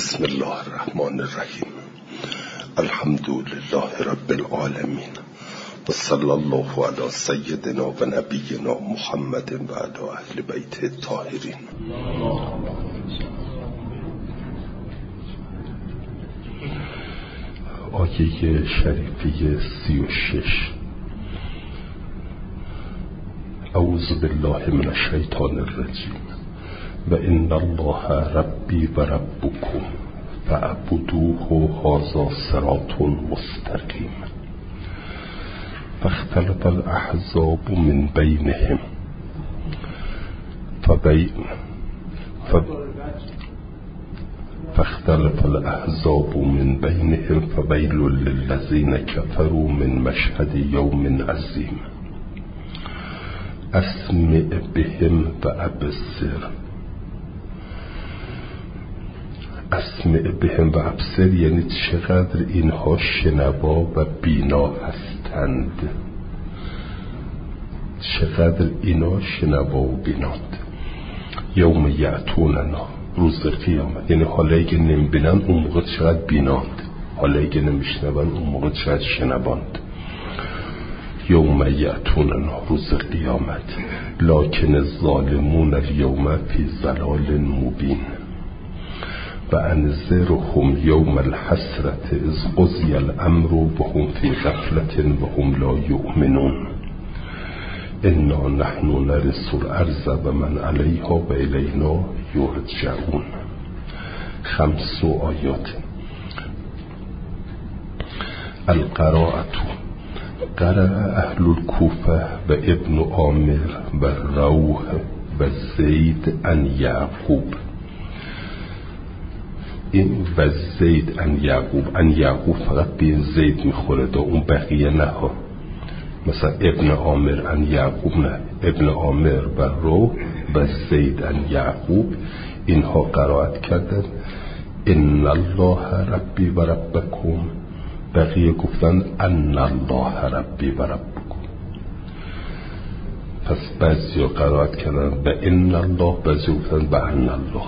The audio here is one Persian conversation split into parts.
بسم الله الرحمن الرحیم. الحمد لله رب العالمین و صلی الله علی سیدنا و نبینا محمد و علی اهل بیت الطاهرین. آیه شریفه 36. اعوذ بالله من الشیطان الرجیم و ان الله ربی و ربکم فاعبدوه هذا صراط مستقیم فاختلف الاحزاب من بینهم فاختلف الأحزاب من بينهم فويل للذين كفروا من مشهد يوم عظيم أسمع بهم وأبصر. اسمع بهم و ابصر یعنی چقدر اینها شنوا و بینا هستند، چقدر اینا شنوا و بیناند. یوم یأتوننا، روز قیامت، یعنی حالا اگه نمیبینن اون موقع چقدر بیناند، حالا اگه نمیشنون اون موقع چقدر شنواند. یوم یأتوننا، روز قیامت. لکن الظالمون اليوم فی ضلال مبین و انذرهم یوم الحسرة اذ قضی الامر وهم فی غفلة وهم لا یؤمنون. انا نحن نرث الارض و من علیها و الینا یرجعون. 5 آیات. القراءة قرأ اهل الكوفة و ابن عامر و روح و زید ان یعقوب. این و زید ان یعقوب فقط به زید میخوره، دا اون بقیه نه ها. مثلا ابن عامر ان یعقوب نه، ابن عامر و روح و زید ان یعقوب اینها قرائت کردن ان الله ربی و ربکم، بقیه گفتن ان الله ربی و ربکم. پس بعضی ها قرائت کردن و ان الله، بعضی گفتن و ان الله.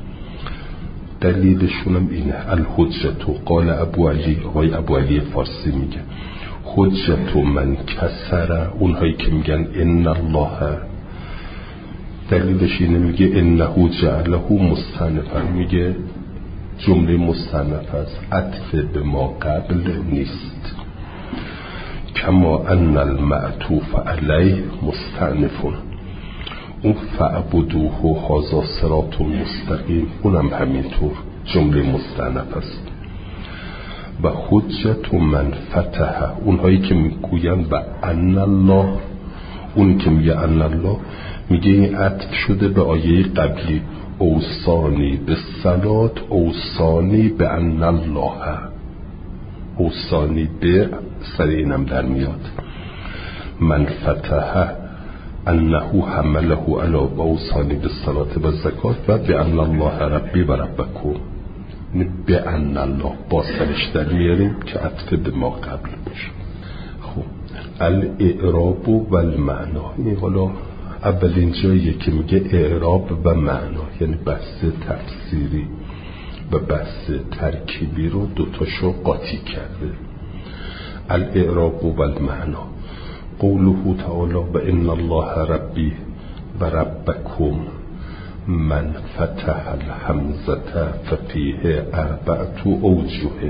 دلیلشونم اینه. الحجت قال ابو علی، آقای ابو علی فارسی میگه حجت من کسر، اونهایی که میگن ان الله، دلیلش اینه، میگه انه جعله مستأنفا، میگه جمله مستأنف است، عطف به ما قبل نیست. کما ان المعطوف علیه مستأنف، اون فاعبدوه هذا صراط مستقیم اونم همینطور جمله مستأنف است. و حجت من فتح، اونهایی که میگوین و ان الله، اون که میگه ان الله میگه این عطف شده به آیه قبلی اوصانی به صلات اوصانی به ان الله، اوصانی به سر اینم در میاد. من فتح انه حمله علی اوصانی به صلات و زکات و به ان الله ربی و ربکم، به ان الله با سرش در میاریم که عطف به ما قبل باشه. خب الاعراب و المعنا، این حالا اولین جاییه که میگه اعراب و معنا، یعنی بحث تفسیری و بحث ترکیبی رو دوتاشو قاطی کرده. الاعراب و المعنا قوله تعالی و ان الله ربی و ربکم من فتح الحمزة ففیه 4 اوجه.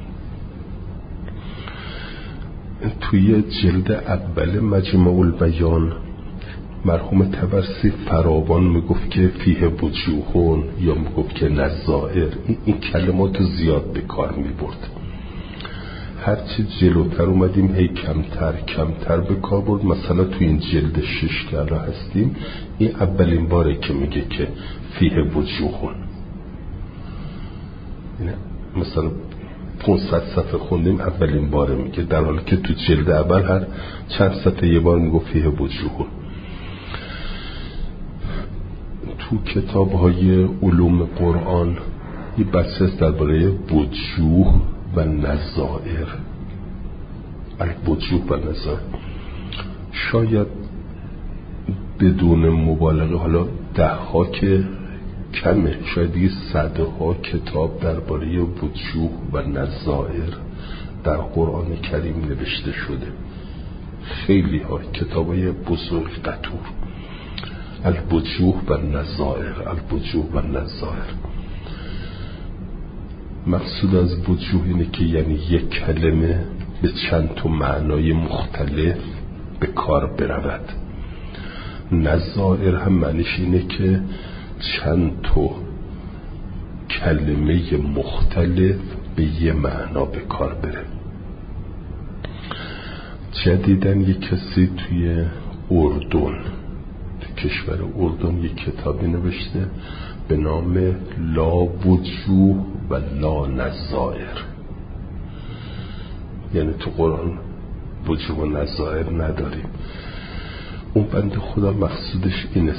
توی جلد اول مجمع البیان مرحوم طبرسی فراوان میگفت که فیه وجوهون یا میگفت که نظائر، این کلمات زیاد به کار میبرد. هرچی جلوتر اومدیم هی کمتر به کار برد. مثلا تو این جلد 6 که الان هستیم این اولین باره که میگه که فیه وجوهون، مثلا 500 صفحه خوندیم اولین باره میگه، در حالی که تو جلد اول هر چند صفحه یه بار میگه فیه وجوهون. تو کتاب های علوم قرآن یه بحث است درباره وجوه و نظائر. الوجوه و نظائر شاید بدون مبالغه حالا 10 که کمه، شاید یه صدها کتاب درباره وجوه و نظائر در قرآن کریم نوشته شده، خیلی ها کتابای بزرگ قطور، الوجوه و نظائر، الوجوه و نظائر. مقصود از وجوه اینه که یعنی یک کلمه به چند تا معنای مختلف به کار برود. نظائر هم معنیش اینه که چند تا کلمه مختلف به یه معنا به کار بره. جدیدن یک کسی توی اردن، توی کشور اردن یک کتابی نوشته به نام لا وجوه و لا نظائر، یعنی تو قرآن وجوه و نظائر نداریم. اون بنده خدا مقصودش اینه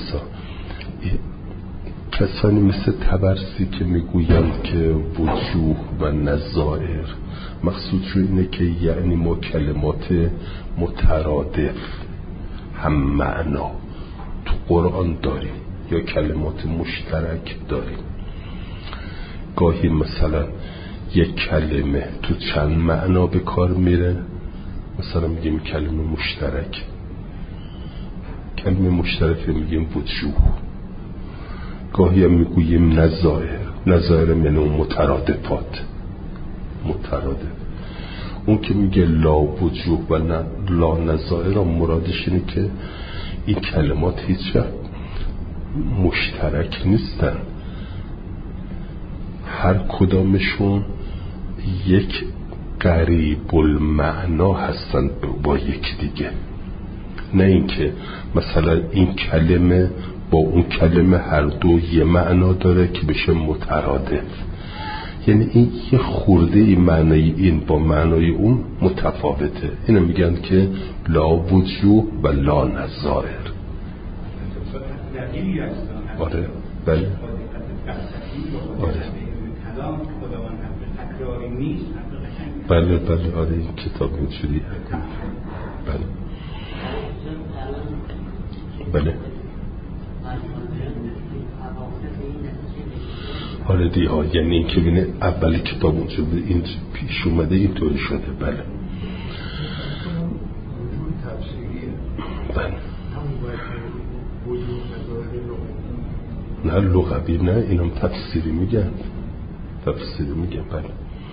کسانی مثل طبرسی که میگویند که وجوه و نظائر مقصودشون اینه که یعنی ما کلمات مترادف هم معنا تو قرآن داریم یا کلمات مشترک داریم. گاهی مثلا یک کلمه تو چند معنا به کار میره، مثلا میگیم کلمه مشترک، کلمه مشترک میگیم وجوه. گاهی هم میگوییم نظائر، نظائر من اون مترادفات، مترادف. اون که میگه لا وجوه و لا نظائر مرادش اینه که این کلمات هیچ مشترک نیستن، هر کدامشون یک قریب المعنا هستن با یک دیگه، نه اینکه مثلا این کلمه با اون کلمه هر دو یه معنا داره که بشه مترادف. یعنی این یه خورده ای معنای این با معنای اون متفاوته. اینو میگن که لا وجوه و لا نظائر. آره بله آره بله بله آره این کتاب اینجوریه. بله بله آره دیها، یعنی این که بینه اول کتاب اونجا این پیش اومده اینطوری شده. بله بله نه لغوی نه، اینم تفسیری میگن، تفسیری میگن. بله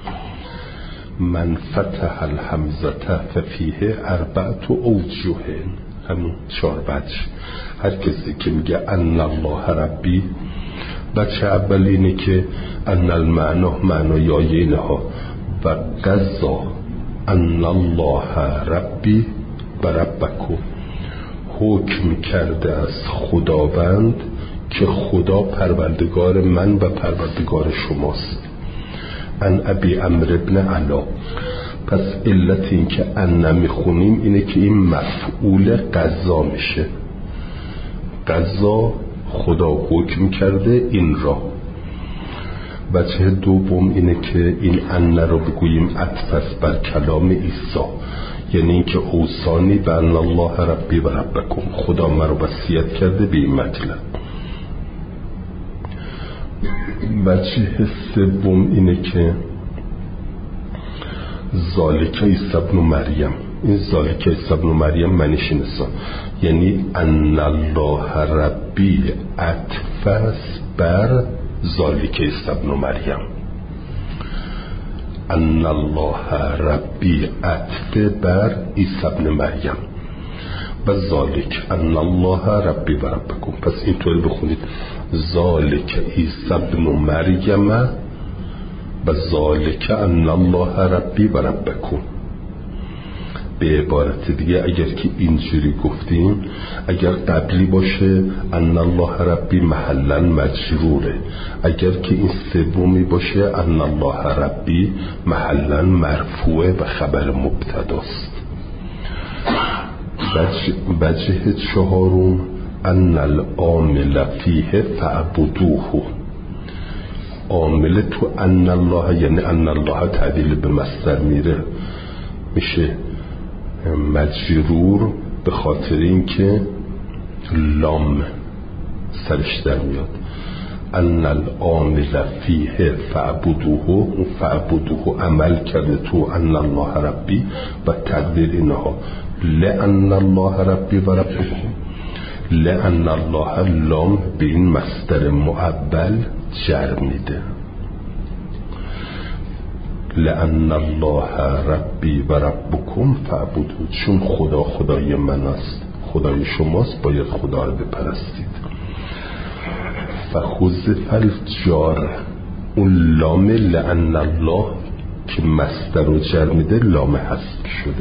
من فتح الحمزه ففیه اربعت اوجه، همون 4 وجه. هر کسی که میگه ان الله ربی، بچه اول اینه که ان المعنا معنای آیه اینها و قضا ان الله ربی و ربکم، حکم کرده از خداوند که خدا پروردگار من و پروردگار شماست. ان ابی عمرو ابن علا. پس علت این که ان نمیخونیم اینه که این مفعول قضا میشه، قضا خدا حکم کرده این را. وجه دوم اینه که این ان رو بگوییم عطف است بر کلام عیسی، یعنی این که اوصانی به ان الله ربی و ربکم، خدا من رو وصیت کرده به این مطلب. وجه سوم اینه که ذالک عیسی ابن مریم، این ذالک عیسی ابن مریم معنیش اینه یعنی ان الله ربی عطف است بر ذالک عیسی ابن مریم، ان الله ربی عطف بر عیسی ابن مریم و ذالک ان الله ربی و ربکم. پس اینطوری بخونید ذالک عیسی ابن مریم و ذالک ان الله ربی و ربکم. به عبارت دیگه اگر که اینجوری گفتیم، اگر قبلی باشه ان الله ربی محلا مجروره، اگر که این سومی باشه ان الله ربی محلا مرفوعه و خبر مبتداست. وجه چهارم ان العامل فیه فاعبدوه. عامل تو ان الله یعنی ان الله تعدیل به مصدر میره، میشه مجرور به خاطر اینکه لام سرش در میاد. ان العامل فیه فعبدوه، فعبدوه عمل کرده تو ان الله ربی و تقدیر اینها لأن الله ربی و ربکم. لأن الله لام به این مصدر معول جر میده. لأن الله ربی و ربکم فعبدوه، چون خدا خدای من است، خدای شماست، باید خدا رو بپرستید. فخذف الجار، اون لام لأن الله که مصدر رو جر میده لام حذف شده.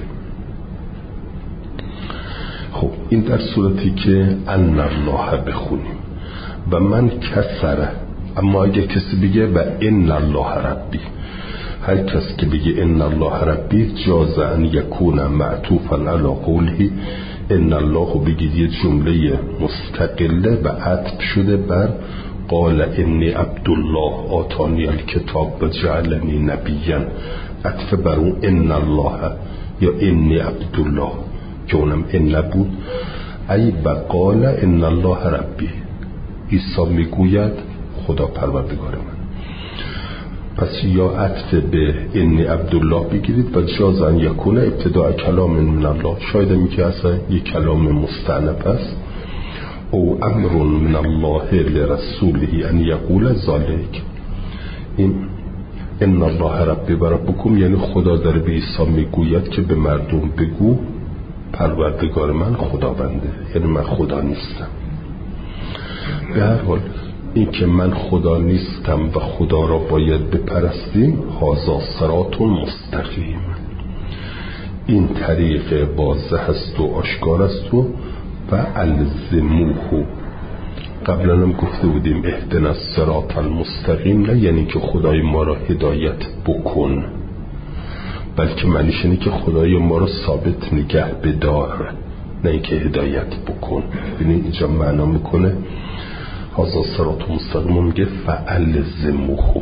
خب این در صورتی که ان الله بخونیم و من کسره. اما اگه کسی بگه و ان الله ربی، هر کس که بگه ان الله ربی جاز ان یکون معطوفا علی قوله ان الله، بگید یه جمله مستقله و عطف شده بر قال انی عبدالله آتانی الکتاب و جعلنی نبیا، عطف بر اون ان الله یا انی عبدالله که اونم ان بود. ای بقال ان الله ربی، عیسی میگوید خدا پروردگار من. پس یا عطف به انی عبدالله بگیرید و جاز ان یکونه ابتداء کلام من الله، شاید می که اصلا یک کلام مستأنف است. او امر من الله لرسوله ان یقول ذلک، این ان الله ربی و ربکم یعنی خدا داره به عیسی میگوید که به مردم بگو پروردگار من خداونده، یعنی من خدا نیستم. به هر حال این که من خدا نیستم و خدا را باید بپرستیم، هذا صراط مستقیم، این طریق واضح است و آشکار است و الزموه. قبلا هم گفته بودیم اهدنا الصراط المستقیم، نه یعنی که خدای ما را هدایت بکن، بلکه معنیش اینه که خدای ما را ثابت نگه بدار، نه اینکه هدایت بکن. ببینید اینجا معنا میکنه هذا صراط مستقیم، میگه فالزموه،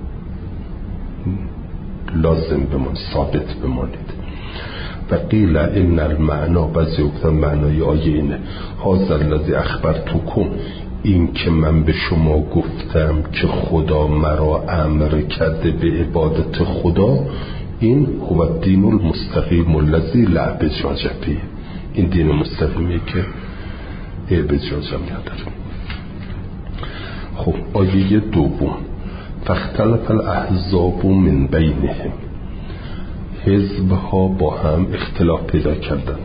لازم بمان، ثابت بمانید. و قیل ان المعنا، بعضی گفتن معنای آیه اینه هذا الذی اخبرتکم، این که من به شما گفتم که خدا مرا امر کرده به عبادت خدا، این هو الدین المستقیم الذی لا اعوجاج فیه، این دین مستقیمیه که اعوجاج هم نداره. خب آیه دوم، فاختلف الاحزاب من بینهم، حزب ها با هم اختلاف پیدا کردن.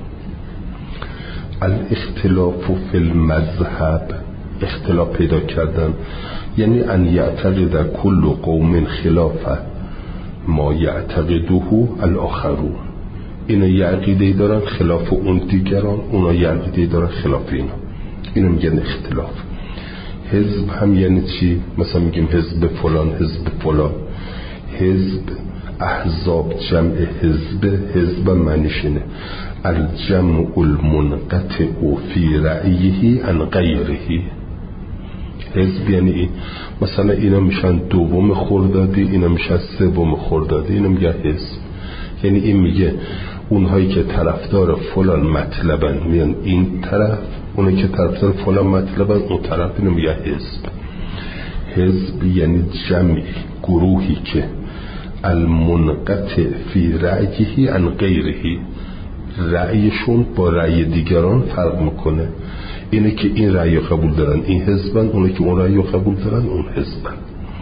الاختلاف فی المذهب، اختلاف پیدا کردن یعنی ان یعتقد کل قوم خلاف ما یعتقده الاخرون، اینا یه عقیده دارن خلاف اون دیگران، اونا یه عقیده دارن خلاف اینا، اینو میگن اختلاف. حزب هم یعنی چی؟ مثلا میگیم حزب فلان، حزب فلان، حزب احزاب جمع حزب معنیش اینه الجمع المنقطع فی رأیه عن غیره. حزب یعنی مثلا اینا میشن دوم خردادی، اینا میشن سوم خردادی، اینا میگه حزب. یعنی این میگه اونهایی که طرفدار فلان مطلبن میان این طرف، اونایی که طرفدار فلان مطلبن اون طرف، اینو میگه حزب. حزب یعنی جمعی، گروهی که المنقطع فی رأیه عن غیره، رأیشون با رأی دیگران فرق میکنه. اینه که این رأی قبول دارن این حزبن، اونه که اون رأی قبول دارن اون حزبن.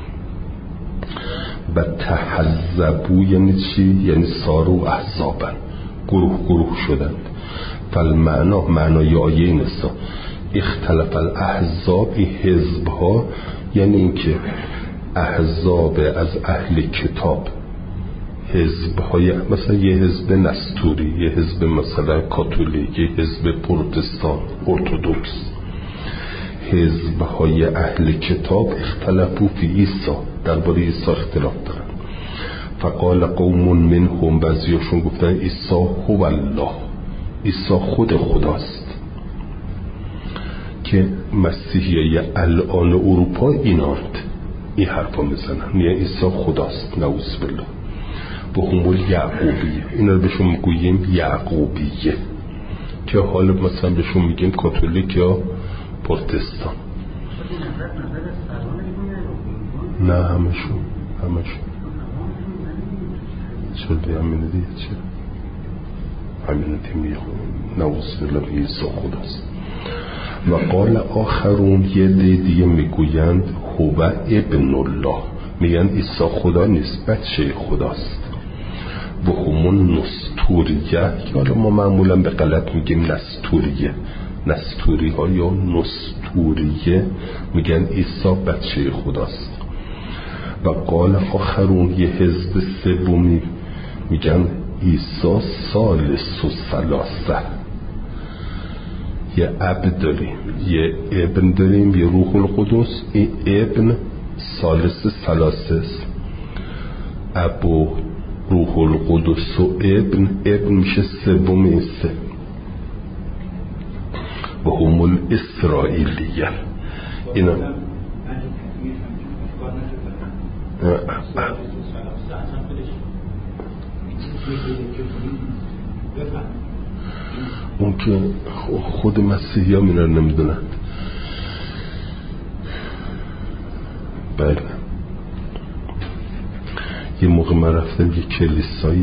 و تحزبو یعنی چی؟ یعنی سارو احزابن، گروه شدند. فالمعنا، معنای آیه این است اختلف الاحزاب، این حزب ها یعنی این که احزاب از اهل کتاب، حزب های مثلا یه حزب نستوری، یه حزب مثلا کاتولیک، یه حزب پروتستان ارتودکس، حزب های اهل کتاب اختلافو فی عیسی، درباره عیسی اختلاف دارن. فقال قوم منهم، بعضیاشون گفتن عیسی هو الله، عیسی خود خداست. که مسیحیه الان اروپا ایناند، این حرفا میزنن، میگن عیسی خداست، نعوذ بالله. به همول یعقوبیه، اینا رو بهشون میگوییم یعقوبیه، که حالا مثلا بهشون میگیم کاتولیک یا پروتستان. نه همشون چرا همینه دیگه چه همینه دیگه نوصل الله عیسی خداست. و قال آخرون یه دیگه میگویند هو ابن الله، میگن عیسی خدا نیست، بچه خداست. و همون نستوریه که حالا ما معمولا به غلط میگیم نستوری ها یا نستوریه میگن عیسی بچه خداست. و قال آخرون یه حزب سومی میگن عیسی ثالث و ثلاثه، یه اب داریم یه ابن داریم یه روح القدس. این ابن ثالث ثلاثه است، اب و روح القدس و ابن میشه سوم این سه. و هم الاسرائیلیه اینا اون که خود مسیحی ها مینا نمیدونند. بله یه موقع من رفتم یه کلیسایی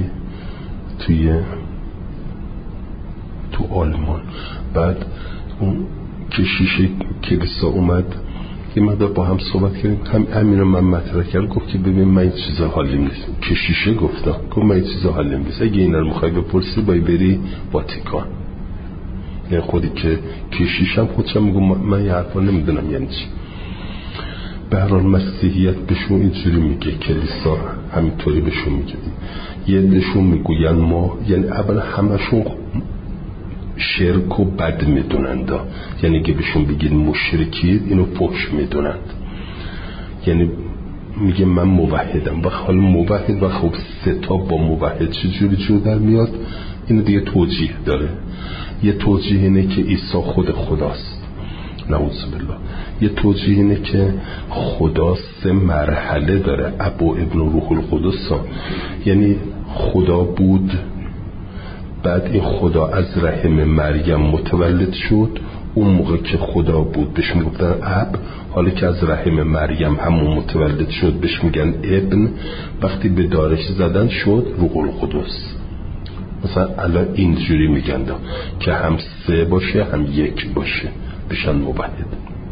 تو آلمان، بعد اون کشیش کلیسا اومد یه مقدار با هم صحبت کردیم، همین رو من مطرح کردم، گفت که ببین من این چیزا حالیم نیست. کشیشه گفت من این چیزا حالیم نیست، اگه اینا رو میخوای بپرسی باید بری واتیکان. یعنی خودی که کشیشم خودشم میگم من یه حرفا نمیدونم یعنی چی. به هر حال مسیحیت بهشون اینجوری میگه، کلیسا همینطوری بهشون میگه. یه دشون میگوین ما، یعنی اول همشون شرک و بد میدونند، یعنی که بهشون بگید مشرکید اینو فحش میدونند. یعنی میگه من موحدم و حال موحد و خب ستا با موحد چجوری جو در میاد، اینو دیگه توجیه داره. یه توجیه اینه که عیسی خود خداست، نعوذ بالله. یه توجیه اینه که خدا 3 مرحله داره، اب و ابن و روح القدس، یعنی خدا بود، بعد این خدا از رحم مریم متولد شد. اون موقع که خدا بود بهش میگفتن اب، حالا که از رحم مریم همون متولد شد بهش میگن ابن. وقتی به دارش زدن شد روح القدس. مثلا الان اینجوری میگن که هم 3 باشه هم 1 باشه بشن موحد.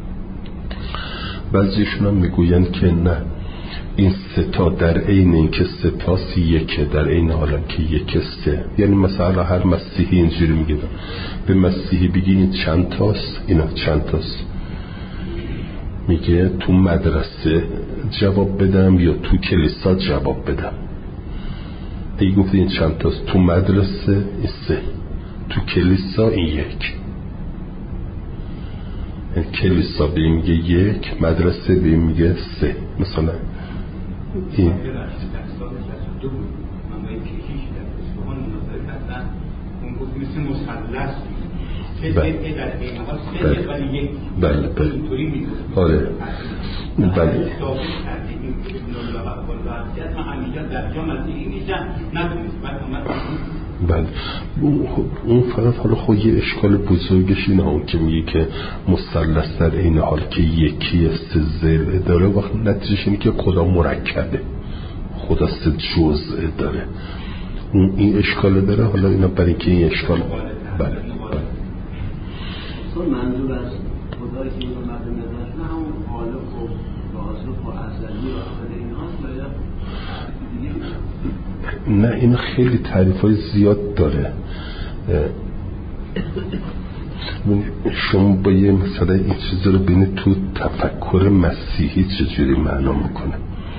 بعضیشون هم میگوین که نه، این 3 تا در عین این که 3 تاست 1 در عین حالا که 1 3. یعنی مثلا هر مسیحی اینجوری میگه، به مسیحی بگی این چند تاست، اینا چند تاست، میگه تو مدرسه جواب بدم یا تو کلیسا جواب بدم. دیگه گفت این چند تاست، تو مدرسه این 3، تو کلیسا این 1. کلیسا به میگه 1، مدرسه به میگه 3. مثلا این بله آره بله بله. اون فقط حالا خود یه اشکال بزرگش اینه، اون که میگه که مثلث در این حال که یکی 3 ضلع داره، وقت نتیجهش اینه که خدا مرکبه، خدا 3 جزء داره. اون این اشکال داره. حالا اینا برای که این اشکال بله منظور از خدایی که اینو مد نظر نه همون خالق و رازق و ازلی و آخر این هاست، نه این خیلی تعریف‌های زیاد داره. شما با یه مثلا این چیز رو بینید تو تفکر مسیحی چجوری معنا میکنه.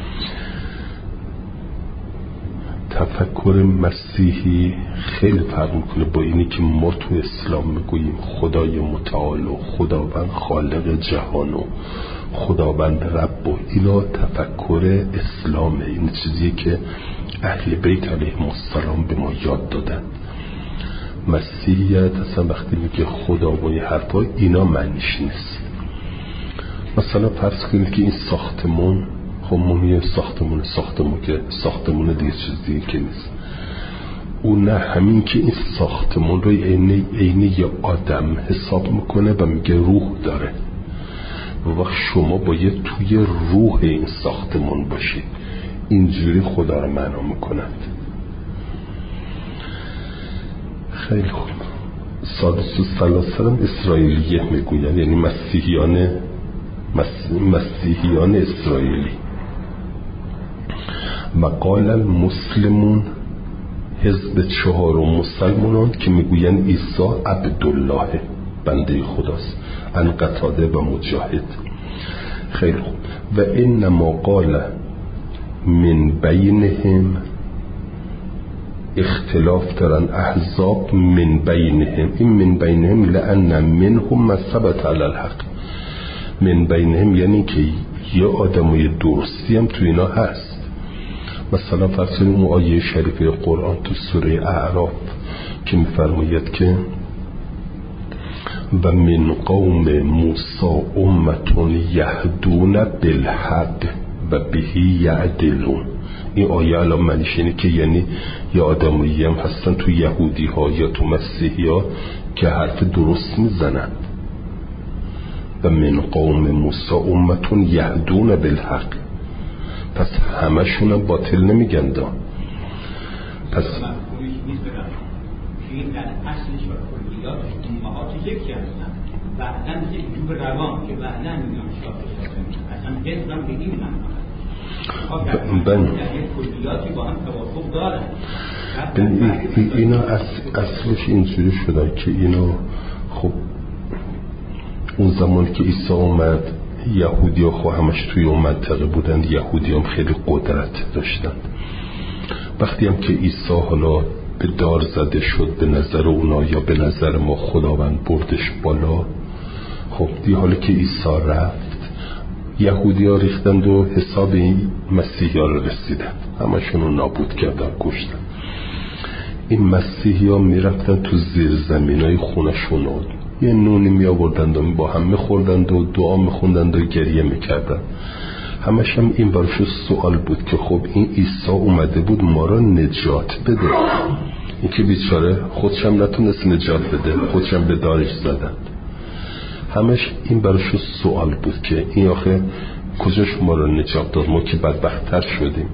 تفکر مسیحی خیلی فرق میکنه با اینی که ما تو اسلام میگوییم خدای متعال و خداوند خالق جهان و خداوند رب و اینا تفکر اسلامه. این چیزیه که اهل بیت علیهم السلام به ما یاد دادن. مسیحیت اصلا وقتی میگه خدا و این حرفا اینا معنیش نیست. مثلا فرض کنید که این ساختمون، خب ما ساختمون که ساختمون دیگه چیز دیگه که نیست. اون نه، همین که این ساختمون رو عین یه آدم حساب میکنه و میگه روح داره. و وقت شما باید توی روح این ساختمان باشید. اینجوری خدا رو معنا میکنند. خیلی خوب. سادس و سلاسل اسرائیلیه میگوین، یعنی مسیحیان اسرائیلی. و قال المسلمون، حزب چهارم مسلمانان که میگوین عیسی عبدالله، بنده خداست، ان قتاده و مجاهد. خیلی خوب. و انما قال من بینهم، اختلاف دارن احزاب من بینهم، این من بینهم لأن منهم ما ثبت علی الحق. من بینهم یعنی که یه آدمای درستی هم تو اینا هست. مثلا فرض کنیم اون آیه شریفه قرآن تو سوره اعراف که میفرماید که و من قوم موسی امة یهدون بالحق و به یعدلون. این آیه الان معنیش اینه که یعنی یه آدمایی هم هستن تو یهودی ها یا تو مسیحی ها که حرف درست میزنن. و من قوم موسی امة یهدون بالحق، پس همشون هم باطل نمیگن دا. پس این در اصلش و کلیاتش امهات یکی هستن. بعدن میشه ایجوب روان که بعدن میگم اصلا حزبم بگیم بله کلیاتی با هم توافق دارن. اینا اصلش اینجوری شده که اینا خب اون زمان که عیسی اومد یهودی ها خب همش توی اون منطقه بودند، یهودی هم خیلی قدرت داشتند. وقتی هم که عیسی حالا به دار زده شد به نظر اونا یا به نظر ما، خداوند بردش بالا. خب دی حالا که عیسی رفت یهودی ها ریختند و حساب این مسیحی ها رو رسیدن، همشون رو نابود کردن، کشتن. این مسیحی ها می رفتن تو زیر زمین های خونشون، یه نونی می آوردند و با هم می خوردند و دعا می خوندند و گریه می کردند. همش هم این برش سوال بود که خب این عیسی اومده بود ما را نجات بده، این که بیچاره خودشم نتونست نجات بده، خودشم به دارش زدند. همش این برش سوال بود که این آخه کجاش ما را نجات داد، ما که بدبخت‌تر شدیم.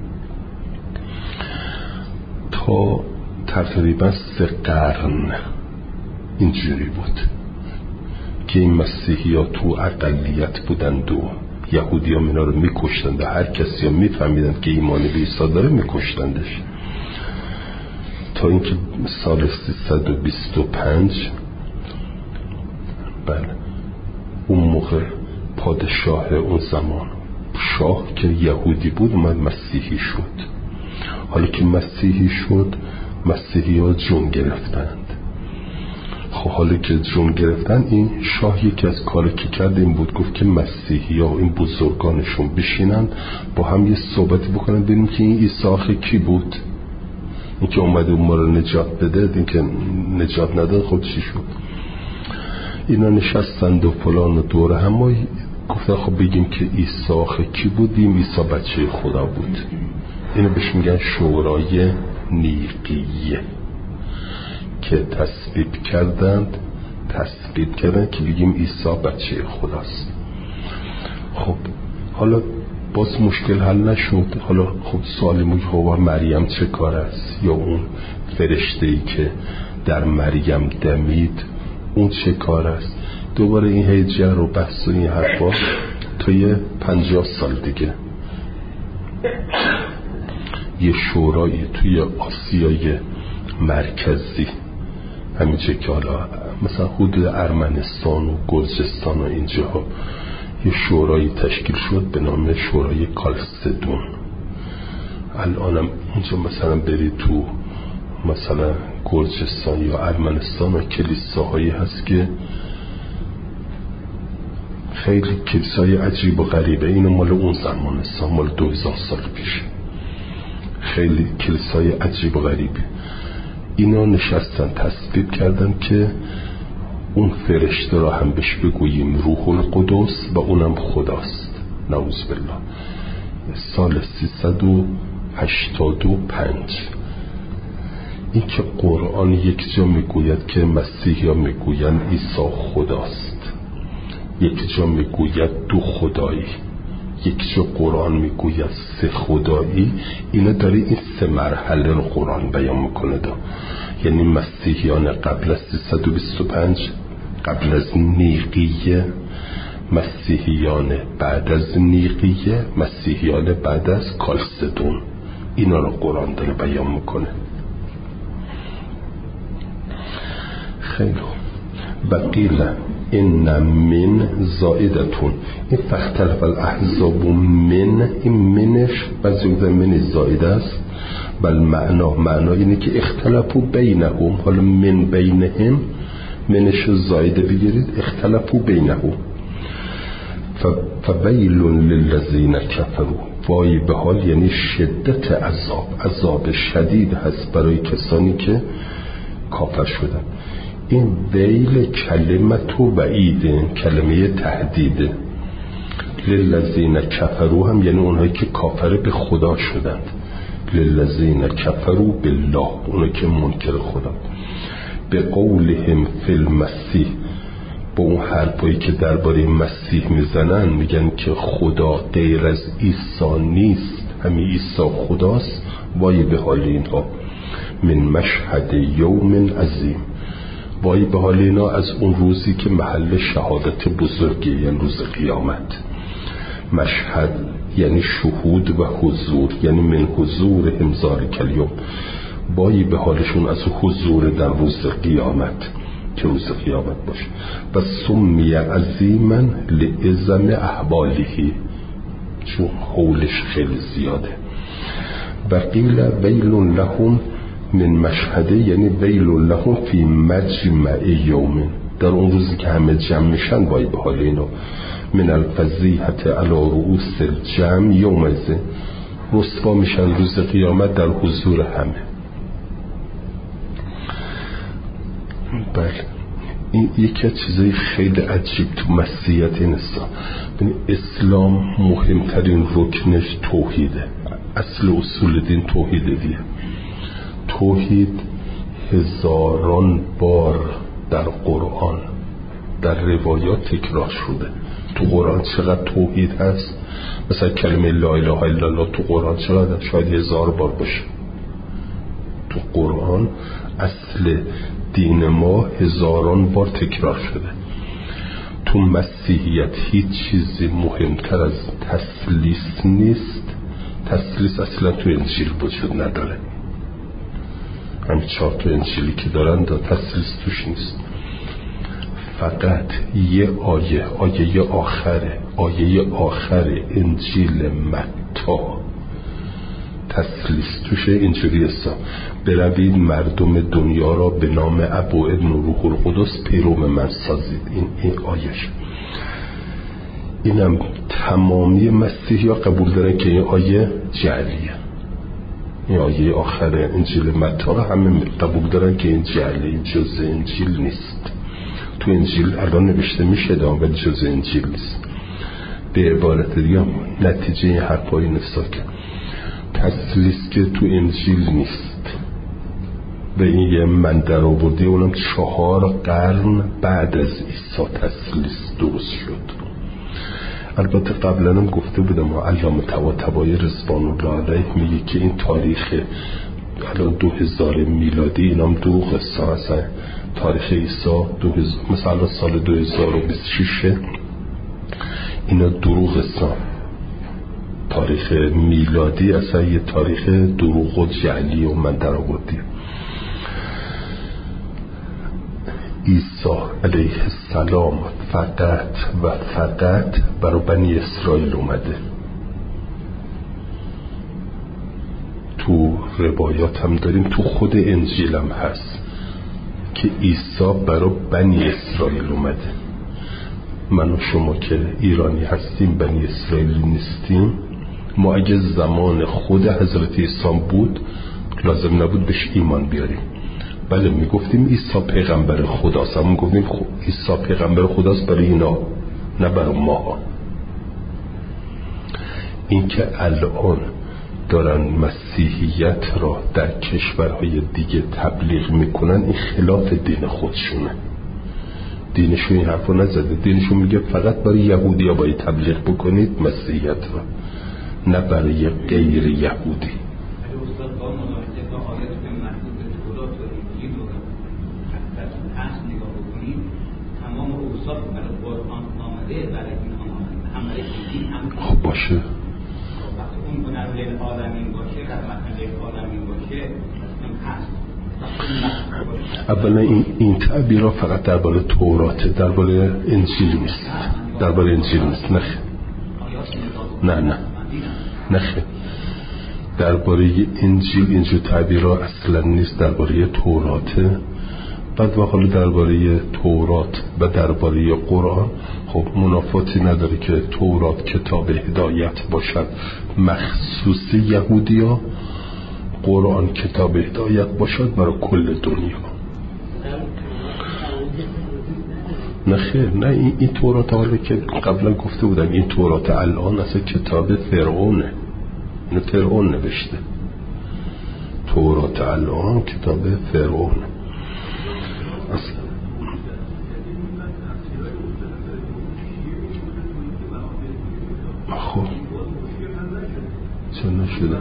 تا تقریبا 3 قرن اینجوری بود که این مسیحی ها تو اقلیت بودند و یهودی ها اینا رو میکشتند و هر کسی ها میفهمیدند که ایمان به عیسی داره میکشتندش. تا اینکه سال 325 بله اون موقع پادشاه اون زمان، شاه که یهودی بود، اومد مسیحی شد. حالا که مسیحی شد مسیحی ها جون گرفتند. خب حالا که جون گرفتن این شاه یکی از کاری که کرد این بود، گفت که مسیحی ها این بزرگانشون بشینن با هم یه صحبتی بکنن ببینیم که این عیسی آخه کی بود، این که اومده ما رو نجات بده، این که نجات نداد خب چی شد. اینا نشستند و فلان و دوره هم گفتن خب بگیم که عیسی آخه کی بود. این عیسی بچه خدا بود. اینو بهش میگن شورای نیقیه که تصویب کردن که بگیم عیسی بچه خداست. خب حالا باز مشکل حل نشد. حالا خب سوال میگه مریم چه کار است، یا اون فرشته‌ای که در مریم دمید اون چه کار است. دوباره این هیجر و بحث و این حرفا توی 50 سال دیگه یه شورایی توی آسیای مرکزی، همینچه که حالا مثلا حدود ارمنستان و گرجستان و اینجاها یه شورایی تشکیل شد به نام شورای کالسدون. الانم اونجا مثلا برید تو مثلا گرجستان یا ارمنستان و کلیساهایی هست که خیلی کلیسای عجیب و غریبه. اینو مال اون زمان است، مال 2000 سال پیش. خیلی کلیسای عجیب و غریبه. اینا نشستن تصویب کردن که اون فرشته را هم بهش بگوییم روح القدس و اونم خداست. نعوذ بالله. سال 385 این که قرآن یک جا میگوید که مسیحی ها میگوین عیسی خداست، یک جا میگوید دو خدایی، یک جا قرآن میگوید سه خدایی. اینا داره این سه مرحله رو قرآن بیان میکنه یعنی مسیحیان قبل از 325 قبل از نیقیه، مسیحیان بعد از نیقیه، مسیحیان بعد از کالسدون. اینا رو قرآن داره بیان میکنه. خیلی بقیل این من زائدتون، این فختلف الاحزاب من، این منش بعضی وقتا من زائده است. بل معنا اینه که اختلافو بینهم، حالا من بینهم منش زائده بگیرید، اختلافو بینهم. فویل للذین کفروا، وای به حال یعنی شدت عذاب شدید هست برای کسانی که کافر شدن. این ویل کلمت وعیده، کلمه تهدیده. للذین کفروا هم یعنی اونهایی که کافر به خدا شدند. للذین کفروا بالله، اونهایی که منکر خدا. به قولهم فی المسیح، با اون حرفایی که درباره مسیح میزنن، میگن که خدا غیر از عیسی نیست، همین عیسی خداست. وای به حال اینها. من مشهد یوم عظیم، وای به حال اینا از اون روزی که محل شهادت بزرگی، یعنی روز قیامت. مشهد یعنی شهود و حضور، یعنی من حضور همزار کلیوم، وای به حالشون از حضور در روز قیامت که روز قیامت باشه. و سمی عظیما لعظم احواله، چون حولش خیلی زیاده. و قیل ویل لهم من مشهده، یعنی ویل لهم فی مجمع یوم، در اون روزی که همه جمع میشن وای به حال اینا. من الفضیحة علی رؤوس الجمع یومئذ، رسوا میشن روز قیامت در حضور همه. بله این یکی از چیزای خیلی عجیب تو مسیحیت این اسلام مهمترین رکنش توحیده. اصل اصول دین توحیده دیگه. توحید هزاران بار در قرآن در روایات تکرار شده. تو قرآن چقدر توحید هست؟ مثلا کلمه لا اله الا الله تو قرآن چقدر؟ شاید 1000 بار باشه. تو قرآن اصل دین ما هزاران بار تکرار شده. تو مسیحیت هیچ چیزی مهمتر از تثلیث نیست. تثلیث اصلا تو انجیل وجود نداره. همین 4 تا انجیلی که دارن دا تثلیث توش نیست. فقط یه آیه آخر انجیل متی تثلیث توشه. اینجوری است: بروید مردم دنیا را به نام اب و ابن و روح القدس پیرو من سازید. این آیهش. اینم تمامی مسیحی ها قبول دارن که این آیه جعلیه. این آیه آخر انجیل متی را همه قبول دارن که این جعلی، این جزء انجیل نیست. تو انجیل الان نوشته میشه ولی جزء انجیل نیست. به عبارت دیگه نتیجه این حرفای نفسا که تثلیث که تو انجیل نیست و این یه من در آورده، اونم 4 قرن بعد از عیسی تثلیث درست شد. البته قبلا هم گفته بودم علامه طباطبایی رضوان الله علیه میگه که این تاریخ الان 2000 میلادی اینام دروغ است. تاریخ عیسی مثلا سال 2026 اینا دروغ است. تاریخ میلادی اصلا یه تاریخ دروغ و جعلی و من در آوردی. عیسی علیه السلام فقط برای بنی اسرائیل اومده. تو روایات هم داریم، تو خود انجیل هم هست که عیسی برای بنی اسرائیل اومده. من و شما که ایرانی هستیم بنی اسرائیل نیستیم. ما اگه زمان خود حضرت عیسی بود لازم نبود بهش ایمان بیاریم. بله میگفتیم عیسی پیغمبر خداست، اما گفتیم عیسی پیغمبر خداست برای اینا، نه برای ما. این که الان دارن مسیحیت را در کشورهای دیگه تبلیغ میکنن، این خلاف دین خودشونه. دینشون این حرفو نزده. دینشون میگه فقط برای یهودی ها باید تبلیغ بکنید مسیحیت رو، نه برای غیر یهودی. خب باشه، اولا این تعبیرها فقط درباره توراته، درباره انجیل نیست. درباره انجیل نیست. نه درباره انجیل اینجور تعبیرها اصلا نیست، درباره توراته. بعد و حالا درباره تورات و درباره قرآن خب منافاتی نداره که تورات کتاب هدایت باشد مخصوص یهودیا، قرآن کتاب هدایت باشد برای کل دنیا. نه خیر، نه این تورات حالا که قبلا گفته بودم، این تورات الان اصلا کتاب فرعونه، اینو فرعون نوشته. تورات الان کتاب فرعونه اصلا. خب چه نشده؟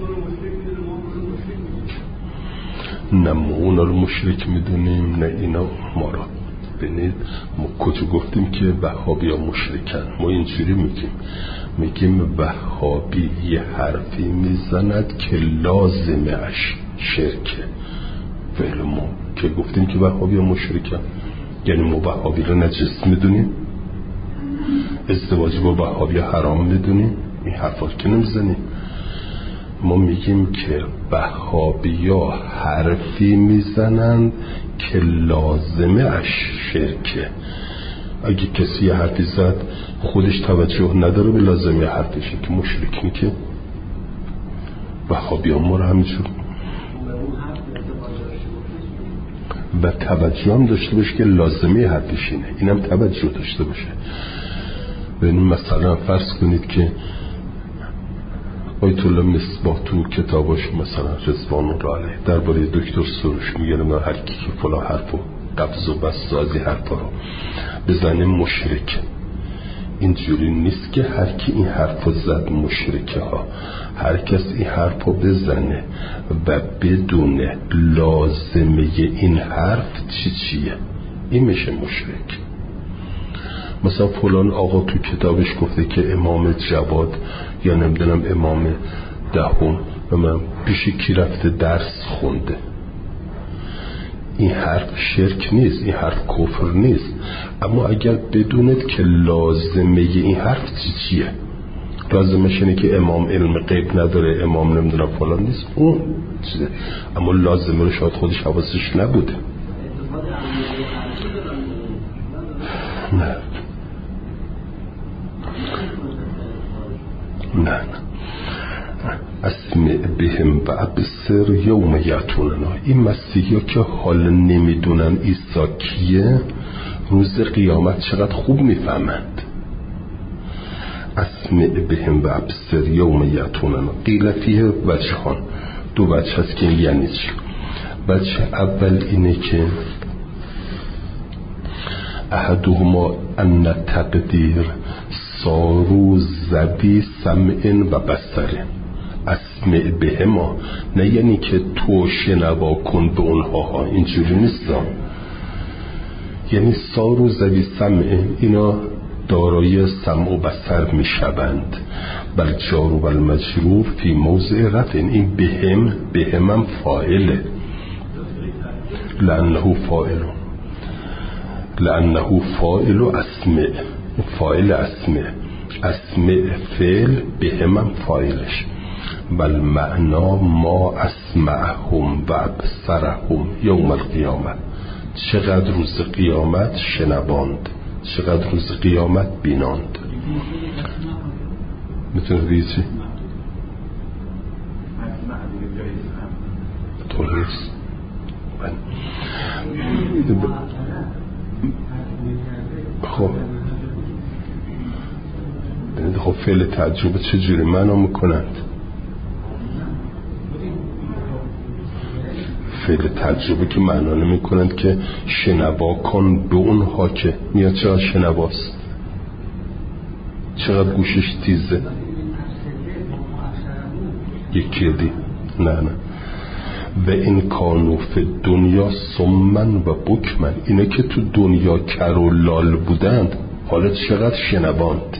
نه ما اونا رو مشرک میدونیم، نه اینا ما را. ببینید ما کجا گفتیم که وهابی ها مشرکن؟ ما اینجوری میگیم وهابی یه حرفی میزند که لازمه اش شرکه. فعل ما که گفتیم که وهابی ها مشرکن، یعنی ما وهابی رو نجس میدونیم، ازدواج با وهابی حرام میدونیم، این حرفا که نمیزنیم. ما میگیم که وهابی‌ها حرفی میزنند که لازمه اش شرکه. اگه کسی حرفی زد خودش توجه نداره به لازمه حرفشه که مشرک میشه. وهابی‌ها ما رو همینجور و توجه هم داشته باشه که لازمه حرفش اینه، اینم توجه داشته باشه. ببینید مثلا فرض کنید که آیت الله مصباح تو کتاباش مثلا رضوان الله علیه درباره دکتر سروش میگه نه هر کی که فلان حرفو قبض و بسط از این حرفا رو بزنه مشرک. اینجوری نیست که هر کی این حرفو زد مشرکه ها. هر کس این حرفو بزنه و بدون لازمه این حرف چیه این میشه مشرک. مثلا فلان آقا تو کتابش گفته که امام جواد یا نمیدونم امام دهم و من پیش کی رفته درس خونده. این حرف شرک نیست، این حرف کفر نیست. اما اگر بدونید که لازمه این حرف چیه، لازمش اینه که امام علم غیب نداره، امام نمیدونم فلان نیست، اون چیزه. اما لازمه رو شاید خودش حواسش نبوده. نه اسمع بهم و ابصر یوم یأتوننا. این مسیحی ها که حال نمیدونن عیسی کیه، روز قیامت چقدر خوب میفهمند. اسمع بهم و ابصر یوم یأتوننا. قیل فیه وجهان، دو وجه هست که یعنی چی. وجه اول اینه که احدهما ان تقدیر صارو ذوی سمع و بصر. اسمع بهما نه یعنی که تو شنوا کن به اونها، اینجوری نیست. یعنی صارو ذوی سمع، اینا دارای سمع و بصر میشوند. بل جار و المجرور فی موضع رفع. این بهم هم فاعله، لانه فاعل و اسمع، فاعل اسمع فعل، بهم هم فاعلش. بل معنا ما اسمعهم و ابصرهم یوم القیامت. چقدر روز قیامت شنواند، چقدر روز قیامت بیناند. میتونه بگید چی؟ طور نیست. خب فعل تعجب چجوری معنا میکنند؟ فعل تجربه که معنا نمی کنند که شنوا کن به اونها که میاد چقدر شنواست، چقدر گوشش تیزه. یکی دی نه و این کانو فی دنیا سمن و بکمن، اینه که تو دنیا کر و لال بودند حالا چقدر شنواند.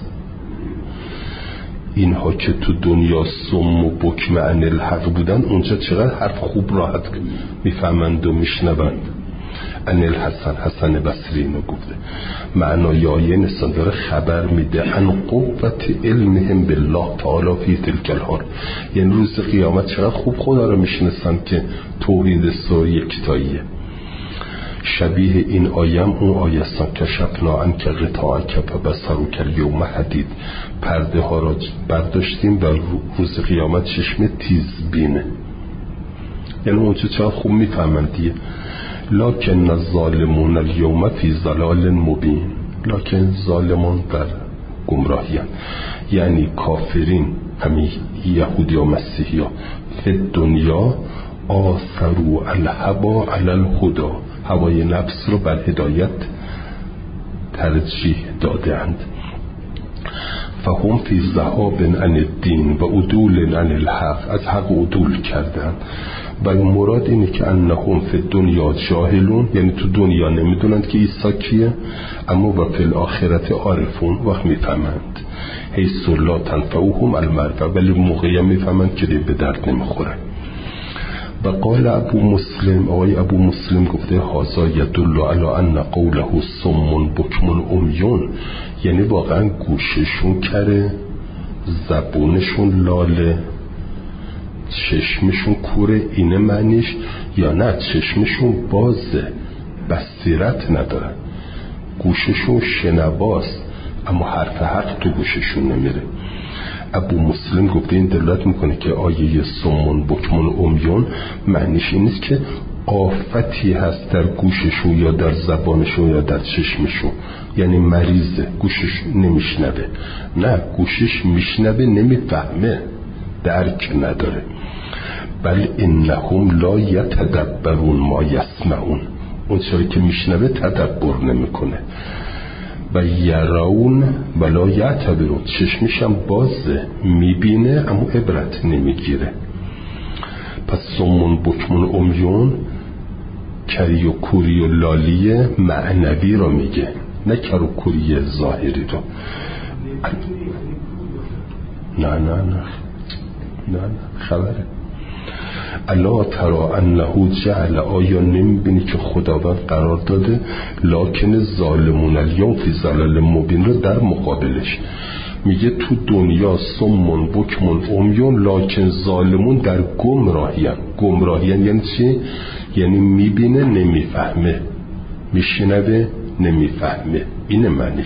اینها که تو دنیا سم و بکم عن الحق بودن اونجا چقدر حرف خوب راحت میفهمند و میشنوند. عن الحسن، حسن بصری اینو گفته. معنای آیه نسان داره خبر میده عن قوت علمهم بالله تعالی فی تلک الحال، یعنی روز قیامت چقدر خوب خدا رو میشناسن که توحید سر یکتاییه. شبیه این آیم اون آیه است که شفنا ان که قطاعک فبصرک الیوم حدید، پرده ها را برداشتیم و روز قیامت چشم تیز بینه، یعنی اونجا چقدر خوب میفهمن دیگه. لکن الظالمون الیوم فی ضلال مبین، لکن ظالمان در گمراهی هستند، یعنی کافرین همین یهودی و مسیحی ها فی دنیا آثروا الهوا علی الهدی، هوای نفس رو بر هدایت ترجیح دادند. فهم فی ذهاب عن الدین و عدول عن الحق، از حق عدول کردند. و مراد اینه که انهم فی دنیا جاهلون، یعنی تو دنیا نمیدونند که عیسی کیه، اما و فی الاخرت عارفون، وقت میفهمند. حیث لا تنفعهم المعرفه، ولی موقعی میفهمند که به درد نمیخوره. و قال ابو مسلم، آقای ابو مسلم گفته هذا یدل علی ان قوله صم بکم عمیون، یعنی واقعا گوششون کره، زبونشون لاله، چشمشون کوره، اینه معنیش، یا نه چشمشون بازه بصیرت ندارن، گوششون شنواست اما حرف حق تو گوششون نمیره. ابو مسلم گفته این دلالت میکنه که آیه سمون بکمون عمیون معنیش این نیست که آفتی هست در گوششون یا در زبانشون یا در چشمشون، یعنی مریضه، گوشش نمیشنوه، نه گوشش میشنوه نمیفهمه، درک نداره. بل انهم لا یتدبرون ما یسمعون، اون چیزی که میشنوه تدبر نمیکنه. و یرون ولا یعتبرون، چشمشم بازه میبینه اما عبرت نمیگیره. پس سمون بکمون عمیون کری و کوری و لالی معنوی رو میگه، نه کر و کوری ظاهری رو. نه خبره. الا ترى انه جعل، آیا نمیبینی که خداوند قرار داده لکن ظالمون الیوم فی ضلال مبین رو در مقابلش میگه تو دنیا سمون بکمون عمیون، لکن ظالمون در گمراهیان. یعنی چی؟ یعنی میبینه نمیفهمه، میشنوه نمیفهمه، اینه معنیش.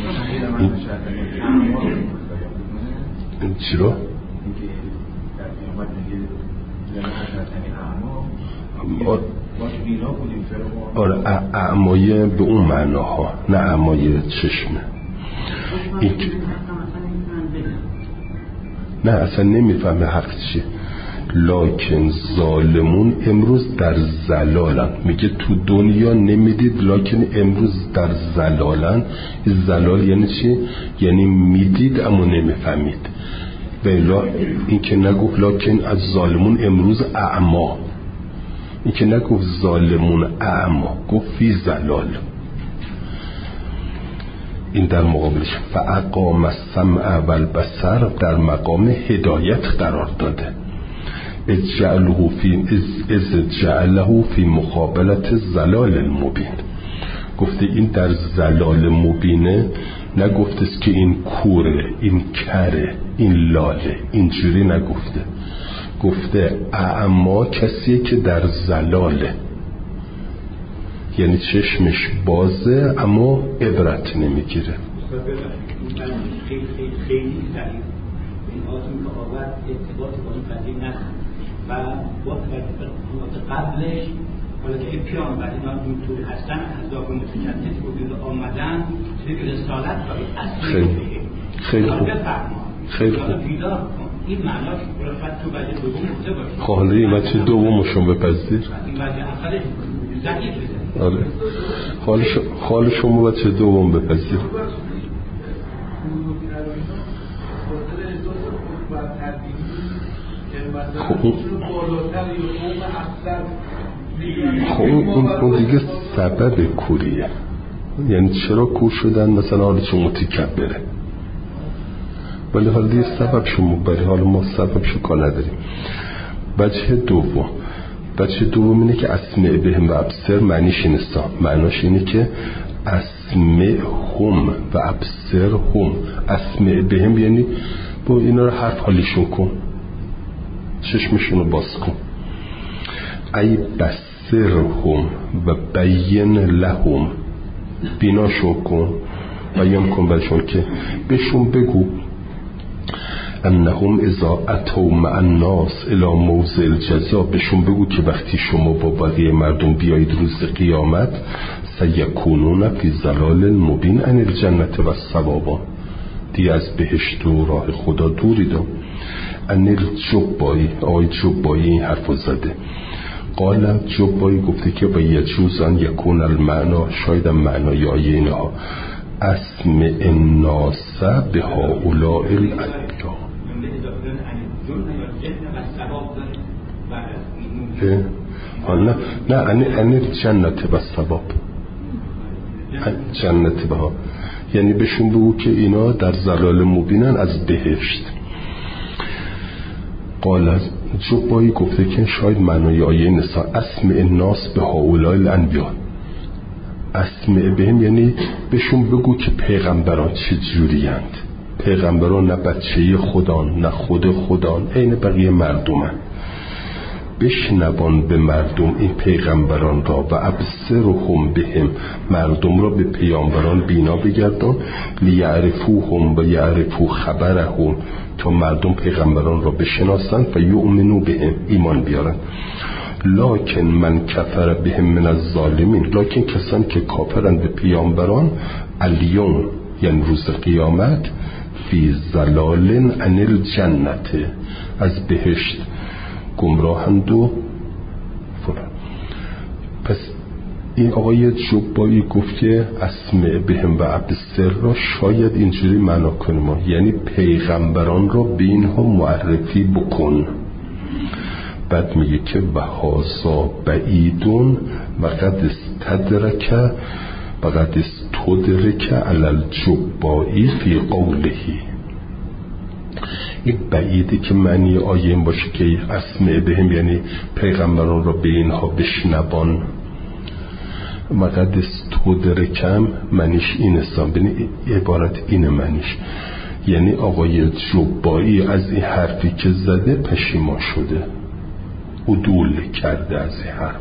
این چی رو؟ آره اعمایه به اون معناها، نه اعمایه چشمه. این نه اصلا نمیفهمه حق چیه. لکن ظالمون امروز در زلالن، میگه تو دنیا نمیدید لکن امروز در زلالن. زلال یعنی چی؟ یعنی میدید اما نمیفهمید. بلا این که نگفت لکن از ظالمون امروز اعما، این که نگفت ظالمون اعما، گفت فی زلال. این در مقابلش فاقام السمع والبصر در مقام هدایت قرار داده. از جعله فی مقابلت زلال المبین، گفته این در زلال مبینه، نگفته است که این کوره، این کره، این لاله، اینجوری نگفته. گفته اعما کسیه که در زلاله، یعنی چشمش بازه اما عبرت نمیگیره. خیلی ضعیف این آتون که آورد ارتباط با این قضیه نداره و با قبلش حالا که پیان بعد اینا اینطور هستن احزاب متجدد وجود آمدن توی رسالت داره. خیلی خوب، خیلی خوب. این معناش شاید تو وجه دوم بوده باشه. خب حالا این وجه دومشون بپذیر. این وجه اولش ضعیفه. حال شما وجه دوم بپذیر. خب اون دیگه سبب کوریه. یعنی چرا کور شدن؟ مثلا حالا چون متکبره، ولی حالا دیگه سبب شما بری، حالا ما سبب شو کار نداریم. وجه دوم اینه که اسمع بهم و ابصر معنیش اینستا، معناش اینه که اسمع هم و ابصر هم. اسمع بهم یعنی با اینا رو حرف حالیشون کن، چشمشون رو باز کن. ای بصر هم و بین لهم، بیناشون کن، بیان کن برشون که بهشون بگو انهم اذا اتوا مع الناس الى موضع الجزا، بهشون بگو که وقتی شما با بقیه مردم بیایید روز قیامت سیکونون فی ضلال مبین عن الجنة و الثواب، دیگه از بهشت و راه خدا دوریدم. ان الجبایی، آقای جبایی این حرف زده. قال جبایی گفته که و یجوز ان یکون المعنا، شاید معنای آیه اینها اسمع الناس به هؤلاء الانبیا. نه ان الجنة و الثواب، جنت بها، یعنی بهشون بگو که اینا در ضلال مبینن از بهشت. قال جبایی گفته که شاید معنای آیه نسا اسمع الناس به هؤلاء الانبیا، اسمع بهم یعنی بهشون بگو که پیغمبران چه جوریند. پیغمبران نه بچه خدان نه خود خدان، عین بقیه مردمن. بشنوان به مردم این پیغمبران را و ابصرهم بهم، مردم را به پیامبران بینا بگردان. لیعرفوهم و یعرفو خبرهم، تا مردم پیغمبران را بشناسند و یؤمنو بهم، ایمان بیارن. لکن من کفر بهم من الظالمین، لکن کسانی که کافرند به پیامبران الیوم یعنی روز قیامت فی ضلال عن الجنة، از بهشت گمراهند و فلان. پس این آقای جبایی گفت که اسمع بهم و ابصر را شاید اینجوری معنا کنیم، یعنی پیغمبران را به اینها معرفی بکن. بعد میگه که و هذا بعیدون و قد استدرک و قد استدرک علی الجبایی فی قولهی. این بعیده که معنی آیه این باشه که اسمع بهم یعنی پیغمبران را به اینها بشنوان، و قد استدرکم معنیش این استان، ببین عبارت اینه معنیش، یعنی آقای جبایی از این حرفی که زده پشیمان شده، عدول کرده از این حرف.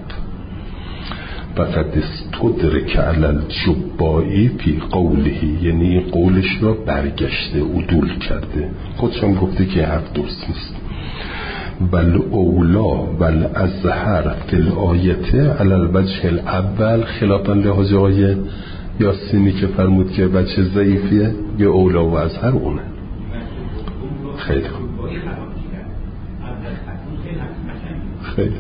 و قد استدرک علی الجبایی فی قولهی، یعنی قولش را برگشته، عدول کرده، خودشان گفته که حرف درست نیست. بل اولا بل ازهر فی الآیت علی الوجه الاول، خلافا لحاظ آیه یاسینی که فرمود که بچه ضعیفیه، یه اولا و ازهر اونه. خیلی خوب، خیلی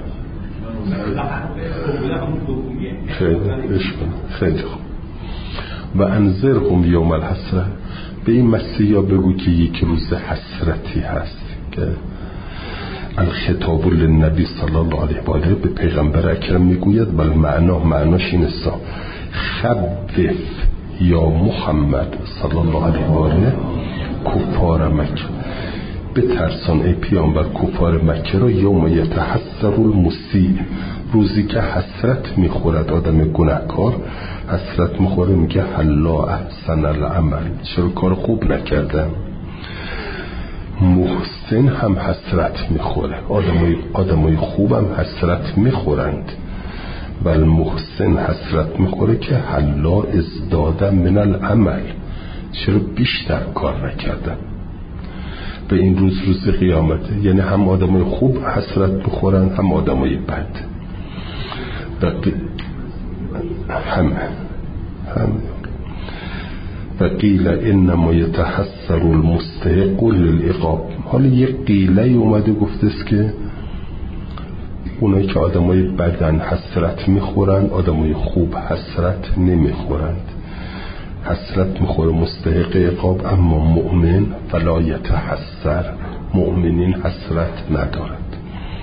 خیلی خوب. و انذرهم یوم الحسرة، به این مسیحا بگو که یک روز حسرتی هست که الخطاب للنبی صلی الله علیه و آله به پیغمبر اکرم میگوید. بل معناش این است: خفف یا محمد صلی الله علیه و آله کفار مکه، به ترسان ای پیامبر کفار مکه را یوم یتحسر المسیء، روزی که حسرت میخورد آدم گناهکار، حسرت میخوره میگه حلا احسن العمل، چرا کار خوب نکردم. محسن هم حسرت میخوره، آدمای خوب هم حسرت میخورند، بل محسن حسرت میخوره که حلا ازدادم من العمل، چرا بیشتر کار نکردم. به این روز قیامته، یعنی هم آدمای خوب حسرت میخورن هم آدمای بد. هم و قیل انما یتحسر المستحق للعقاب، حالا یک قیله اومده گفته است که اونایی که آدمای بدن حسرت میخورند، آدمای خوب حسرت نمیخورند. حسرت میخوره مستحق عقاب، اما مؤمن فلا یتحسر، مؤمنین حسرت ندارد.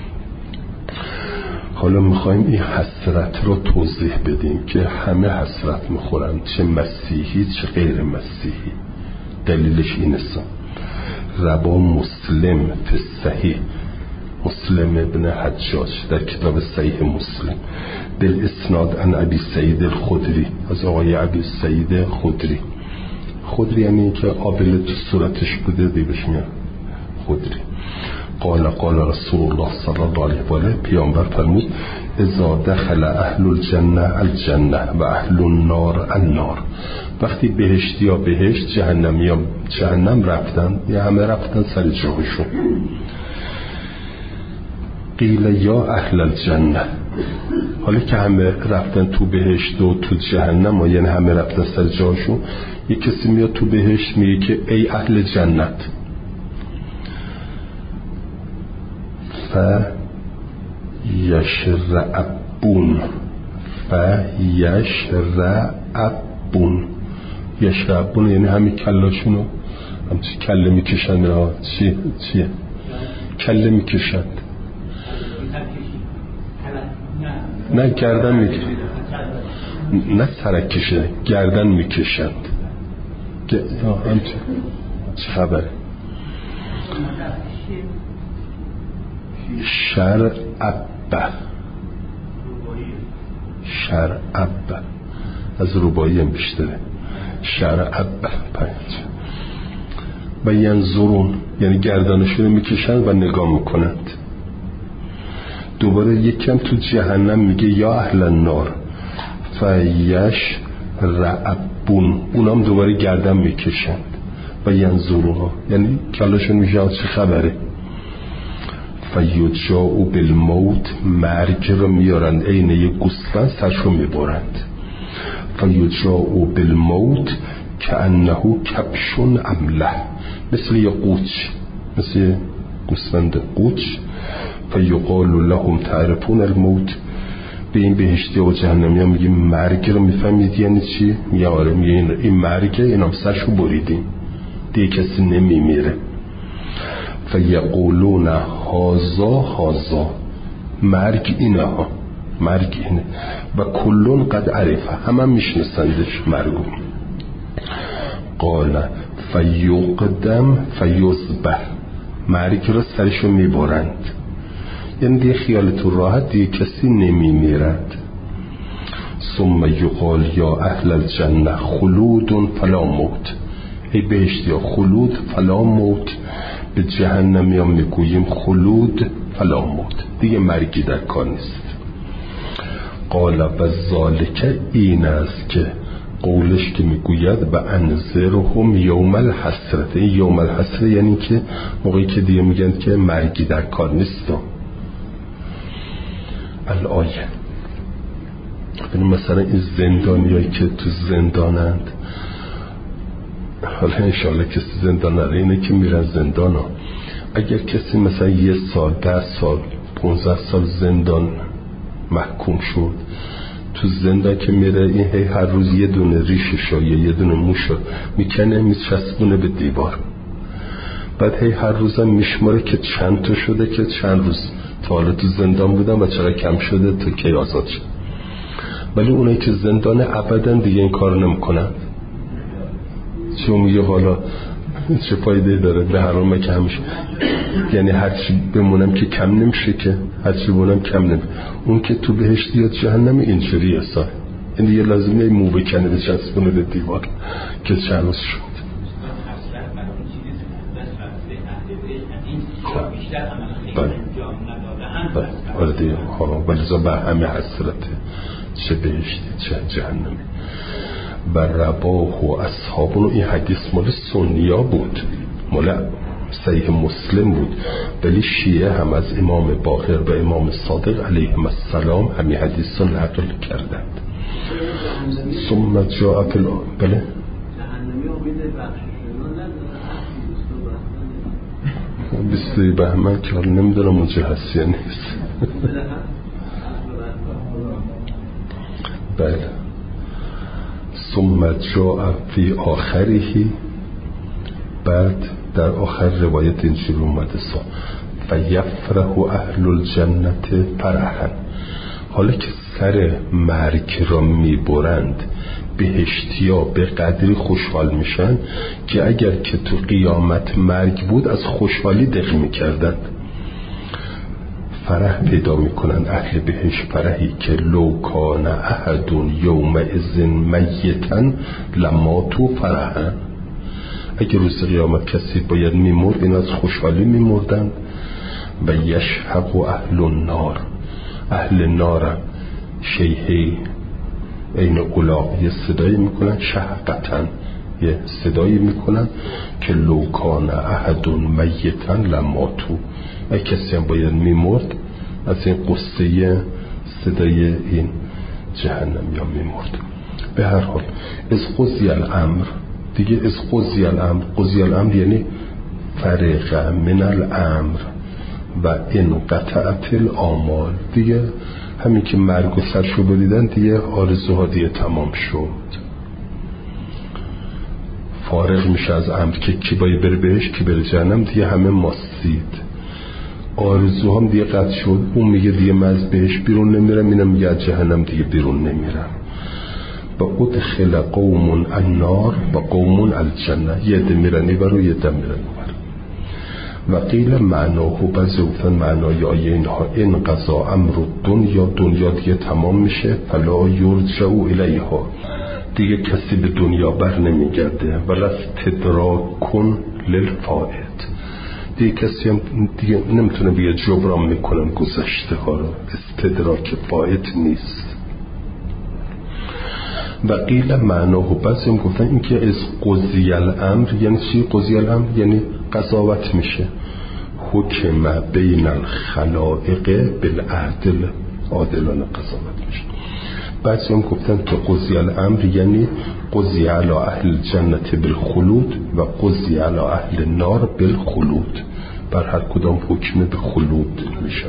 حالا میخوایم این حسرت رو توضیح بدیم که همه حسرت میخورند، چه مسیحی چه غیر مسیحی. دلیلش این است: روا مسلم فی صحیح، مسلم ابن حجاج در کتاب صحیح مسلم بالاسناد عن ابی سعید الخدری، از آقای ابی سعید خدری. خدری یعنی که آبله تو صورتش بوده دیبش میاد خدری. قال رسول الله صلی الله علیه و آله، پیامبر فرمود: اذا دخل اهل الجنه الجنه و اهل النار النار. وقتی بهشتی ها بهشت، جهنمی ها جهنم رفتن، یا همه رفتن سر جاهشون. قیل یا اهل الجنه، حالا که همه رفتن تو بهشت و تو جهنم ها، یعنی همه رفتن سر جاهشون، یک کسی میاد تو بهشت میگه که ای اهل جنت، یشربون یعنی همین کلاشونو همچی کله میکشن. چیه؟ کله میکشند، نه گردن میکشند، نه سرک کشه، گردن میکشند. همچی چه خبره؟ شرعب از ربایی هم بیشتره. شرعب و ینظرون یعنی گردنشون میکشند و نگاه میکنند. دوباره یکم تو جهنم میگه یا اهل النار فیش رعبون، اونام دوباره گردن میکشند و ینظرون یعنی کلاشون میشه چه خبره. فیجاء بالموت، مرگ رو میارند عین یک گوسفند سرشو میبرند. فیجاء بالموت کأنه کبش امله، مثل یه قوچ، مثل گوسفند قوچ. فیقال لهم تعرفون الموت، به این بهشتی و جهنمی هم میگه مرگ رو میفهمید یعنی چی؟ میگه آره، میگه این مرگه، اینام سرشو بریدیم دیگه کسی نمیمیره. فیقولون هازا، مرگ اینه ها، مرگ اینه. و کلون قد عرفه، همه میشنسندش مرگو. قال فیقدم فیذبح، مرگ را سرشو میبرند، یعنی دیگه خیالتون راحت، دیگه کسی نمیمیرد. ثم یقال یا اهل الجنه خلود فلا موت، ای بهشتی ها خلود فلا موت. به جهنمی هم میگوییم خلود فلا موت، دیگه مرگی در کار نیست. قال و ذالک، این است که قولش که میگوید و انذرهم یوم الحسرت. یوم الحسرت یعنی که موقعی که دیگه میگن که مرگی در کار نیست. الآیه مثلا این زندانیایی که تو زندانند، حالا انشاءالله کسی زندان نره، اینه که میرن زندان ها. اگر کسی مثلا 1 سال 10 سال 15 سال زندان محکوم شد، تو زندان که میره این هر روز یه دونه ریششو یا یه دونه موشو میکنه میچسبونه به دیوار، بعد هر روزم میشماره که چند تا شده، که چند روز تا حالا تو زندان بودن و چرا کم شده تا کی آزاد شد. ولی اونایی که زندان ابدا دیگه این کار نمیکنن، چون میگه حالا چه فایده داره، به هر حال که همیشه یعنی هرچی بمونم که کم نمیشه، که هرچی بمونم کم نمیشه. اون که تو بهشت یا جهنم اینجوریه سای، این دیگه لازمه مو بکنه به چسبونه به دیوار که چند روز شد. آره دیگه، ولی به همه حسرته، چه بهشتی چه جهنمی. و رواه و اصحابون، این حدیث مال سنیا بود، مال صحیح مسلم بود، ولی شیعه هم از امام باقر و امام صادق علیهم السلام همین حدیث رو نقل کردند. ثم جاء فی بله 22 بهمن که حالا نمیدونم اونجا هست یا نیست. بله. ثم جاء فی آخرهی، بعد در آخر روایت اینجوری اومده فیفرح اهل الجنت فرحا، حالا که سر مرگ را میبرند بهشتیا به قدری خوشحال میشن که اگر که تو قیامت مرگ بود از خوشحالی دق میکردن. فرح پیدا میکنن اهل بهشت، فرحی که لو کان احد یومئذ میتا لماتوا فرحا، اگر روز قیامت کسی باید میمرد این از خوشحالی میمردن. و یشهق اهل النار، اهل نارم شیهی این الاغ یه صدایی میکنن، شهقتن یه صدایی میکنن که لو کان احد میتا لماتوا، اگه کسی هم باید میمرد از این قصه صدای این جهنم یا میمرد. به هر حال از قضی الامر دیگه، از قضی الامر، قضی الامر یعنی فرق من الامر و انقطعت الآمال، دیگه همین که مرگ و سرشو بریدن دیگه آرزوها دیگه تمام شد، فارغ میشه از امر که کی باید بره بهش کی بره جهنم، دیگه همه ماستید، آرزوهام دیگه قطع شد. اون میگه دیگه من از بهش بیرون نمیرم، اینم میگه از جهنم دیگه بیرون نمیرم. و ادخل قوم النار و قوم الجنه، یه ده میرن اینور و یه ده میرن اونور. و قیل معناه و بعضی گفتن معنای آیه اینها انقضا امر دنیا، دنیا دیگه تمام میشه، فلا یرجع الیها، دیگه کسی به دنیا بر نمیگرده. ولا استدراک للفائت، دیگه کسی هم دیگه نمیتونه بگه جبران میکنن گذشته ها رو، استدراک فائت نیست. و قیل معناه و بعضی هم گفتن این که از قضی الامر یعنی چی؟ قضی الامر یعنی قضاوت میشه، حکم بین الخلائق بالعدل، عادلانه قضاوت میشه. بعضی هم گفتن که قضی الامر یعنی قضی علی اهل الجنت بالخلود و قضی علی اهل النار بالخلود، بر هر کدام حکم به خلود میشه.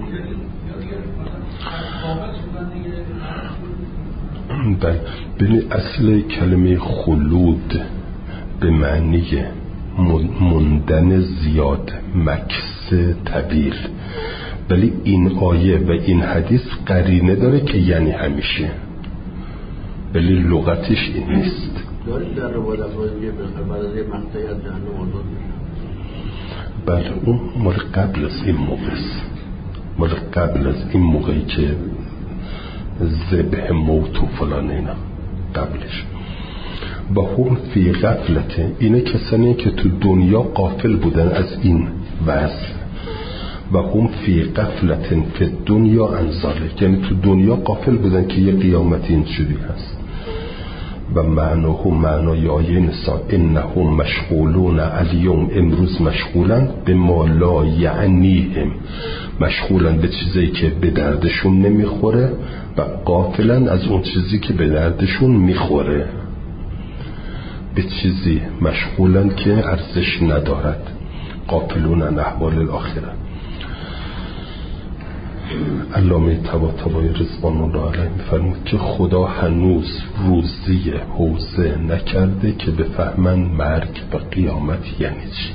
ببین اصل کلمه خلود به معنی موندن زیاد، مکث طویل، ولی این آیه و این حدیث قرینه داره که یعنی همیشه، ولی لغتش این نیست. دارید در روایت افرادی بعد از یه مقطعی از جهنم آزاد میشن؟ بله اون مال قبل از این موقع است، مال قبل از این موقعی که ذبح موت و فلان اینا قبلش. و هم فی غفلته، اینه کسانی که تو دنیا غافل بودن از این وضع. و هم فی غفلت فی دنیا انزاله، یعنی تو دنیا غافل بودن که یه قیامت اینجوری هست. و معنای آیه نسا انهم مشغولون الیوم، امروز میشغولن به ما لا یعنیهم، مشغولن به چیزی که به دردشون نمیخوره و غافلن از اون چیزی که به دردشون میخوره، به چیزی مشغولن که ارزش ندارد، غافلون عن احوال الاخره. علامه طباطبایی رضوان الله علیه میفرمود که خدا هنوز روزی حوزه نکرده که بفهمن مرگ و قیامت یعنی چی.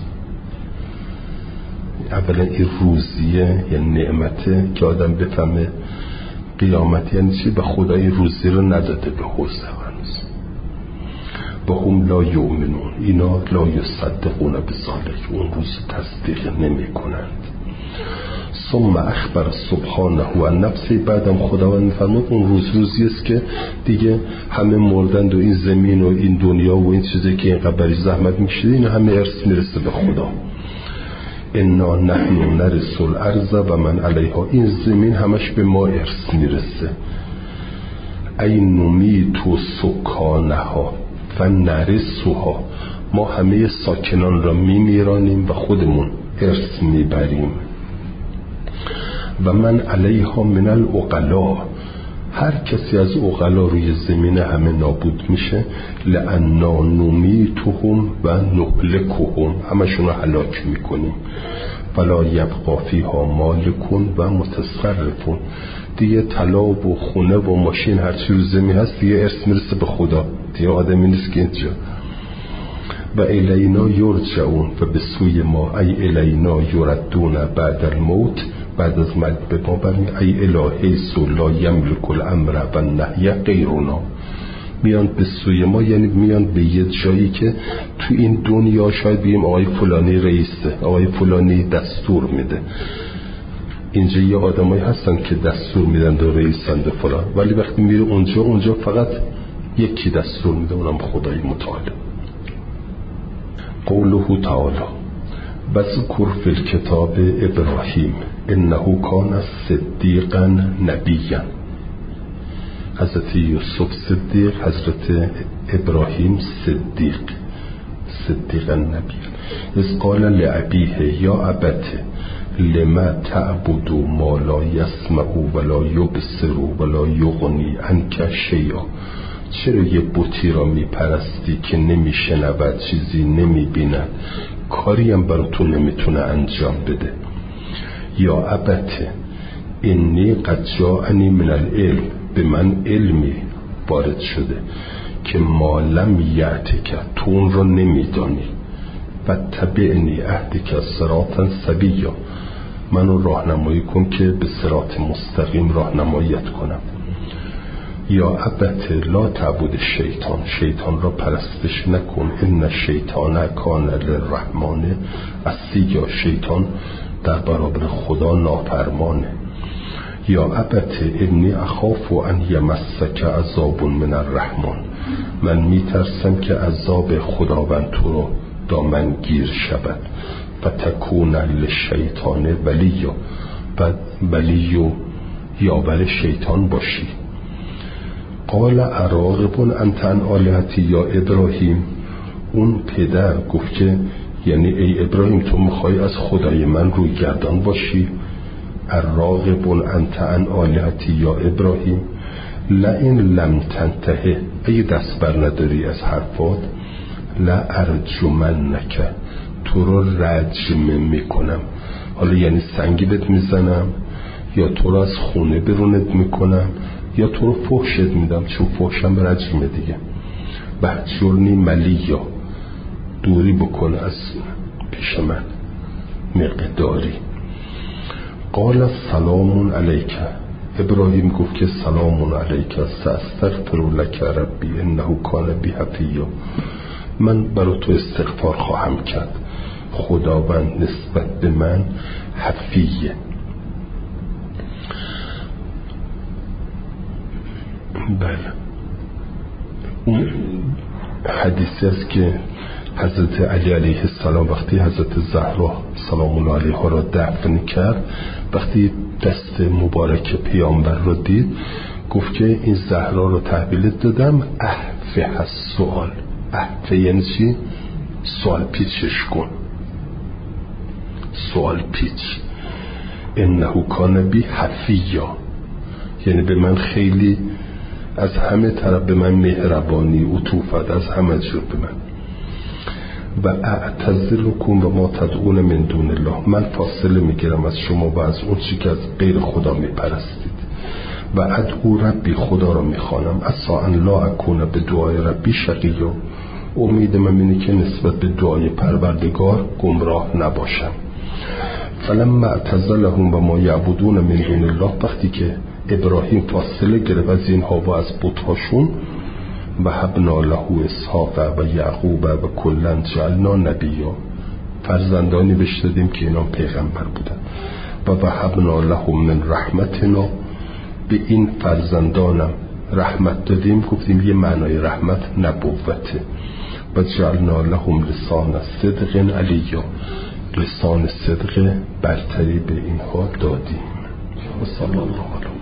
اولا این روزیه یعنی نعمته که آدم بفهمه قیامت یعنی چی، و خدا این روزی رو نداده به حوزه هنوز. و هم لا یؤمنون، اینا لا یصدقون بذالک، اون روز تصدیق نمی کنند. ثم اخبر سبحانه و نفسی، بعدم خداوند فرمود اون روزی است که دیگه همه مردند و این زمین و این دنیا و این چیزی که اینقدر برای زحمت میکشید این همه ارث میرسه به خدا. انا نحن نرث الارض و من علیها، این زمین همش به ما ارث میرسه. ای نمیت و سکانها و نرثها، ما همه ساکنان را میمیرانیم و خودمون ارث میبریم. و من علیها من العقلا، هر کسی از عقلا روی زمین همه نابود میشه. لأننا نمیتهم و نهلکهم، همشون رو هلاک میکنیم. ولا یبقا فیها مالکون و متصرفون، دیگه طلا و خونه و ماشین هرچی رو زمین هست دیگه ارث میرسه به خدا، دیگه آدمی نیست که اینجا. و الینا یرجعون، و به سوی ما، ای الینا یردون بعد الموت، بعد از مرگ به ما برمی، ای الهی لا یملک الامر و النهی غیرنا، میان به سوی ما، یعنی میان به یه جایی که تو این دنیا شاید بگیم آقای فلانی رئیسه، آقای فلانی دستور میده. اینجا یه آدمایی هستن که دستور میدن و رئیسن و فلان، ولی وقتی میره اونجا فقط یکی دستور میده، اونم خدای متعال. قوله تعالی و ذکر فی الکتاب ابراهیم انه کان صدیقا نبیا. حضرت یوسف صدیق، حضرت ابراهیم صدیقا نبیا. از قال لأبیه یا ابته لما تعبد ما لا یسمع ولا یبصر ولا یغنی عنک شیئا، چرا یه بتی را میپرستی که نمیشنود، چیزی نمیبیند، کاری هم برای تو نمیتونه انجام بده. یا ابته انی قد جاءنی من العلم، به من علمی وارد شده که ما لم یأتک، تو اون را نمیدانی. و تبعنی اهدک صراطا سویا، منو راهنمایی کن که به صراط مستقیم راهنماییت کنم. یا ابت لا تعبد شیطان، شیطان را پرستش نکن، ان الشیطان کان للرحمن عصیا، شیطان در برابر خدا نافرمانه. یا ابت انی اخاف ان یمسک عذاب من الرحمن، من میترسم که عذاب خداوند تو رو دامن گیر شود. و تکون للشیطان ولیا، و ولی یاور شیطان باشی. قال اراغب انت عن آلهتی یا ابراهیم، اون پدر گفت که یعنی ای ابراهیم تو میخوای از خدای من روی گردان باشی؟ اراغب انت عن آلهتی یا ابراهیم لئن لم تنتهی، اگه دست بر نداری از حرفات، لارجمنک، تو رو رجم میکنم. حالا یعنی سنگی بهت میزنم، یا تو رو از خونه برونت میکنم، یا تو رو فحشت میدم، چون فحشم رجمه دیگه. بهجرنی ملیا، دوری بکن از پیش من مقداری. قال سلام علیک، ابراهیم گفت که سلام علیک ساستغفر لک ربی انه کان بی حفیا، من برای تو استغفار خواهم کرد، خداوند نسبت به من حفیه. بله، اون حدیثی است که حضرت علی علیه السلام وقتی حضرت زهرا سلام الله علیها را دفن کرد، وقتی دست مبارک پیامبر را دید گفت که این زهرا را تحویل دادم، احفه السؤال. احفه یعنی چی؟ سوال پیچش کن، سوال پیچ. انه کان بی حفیا، یعنی به من خیلی از همه طرف به من مهربانی، عطوفت از همه جور به من. و اعتذرکم و ما تدعون من دون الله، من فاصله میگیرم از شما و از اون چی که از غیر خدا میپرستید. و ادعو ربی، خدا را میخوانم، عسا ان لا اکون به دعای ربی شقیا، امید من اینه که نسبت به دعای پروردگار گمراه نباشم. فلما اعتزلهم و ما یعبدون من دون الله، وقتی که ابراهیم فاصله گرفت از اینها و از بت‌هاشون، و هبنا له اسحاق و یعقوب و کلا جعلنا نبیا، فرزندانی بهش دادیم که اینا پیغمبر بودن. و وهبنا لهم من رحمتنا، به این فرزندانم رحمت دادیم. گفتیم یه معنای رحمت نبوته. و جعلنا لهم لسان صدق علیا، لسان صدق برتری به اینها دادیم. و صلی الله علیه